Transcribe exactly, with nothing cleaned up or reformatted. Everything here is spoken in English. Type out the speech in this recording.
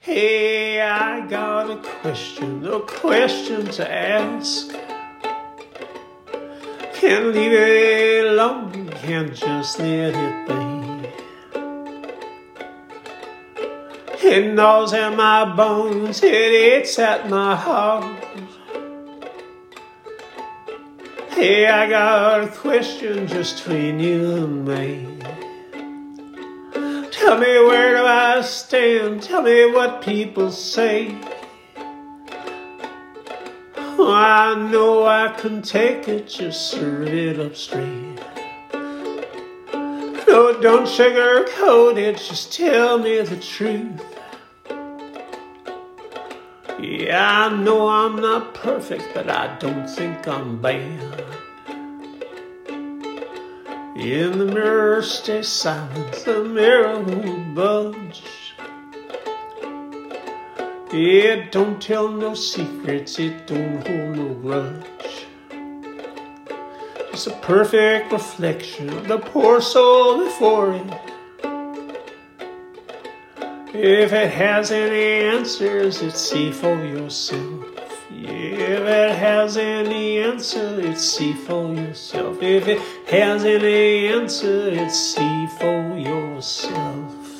Hey, I got a question, a question to ask. Can't leave it alone, can't just let it be. It gnaws at my bones, it eats at my heart. Hey, I got a question just between you and me. Tell me, where do I stand? Tell me what people say. Oh, I know I can take it, just serve it up straight. No, don't sugarcoat it, just tell me the truth. Yeah, I know I'm not perfect, but I don't think I'm bad. In the mirror stay silent, the mirror won't budge. It don't tell no secrets, it don't hold no grudge. It's a perfect reflection of the poor soul before it. If it has any answers, it's see for yourself. If it has any answer, it's see for yourself. If it has any answer, it's see for yourself.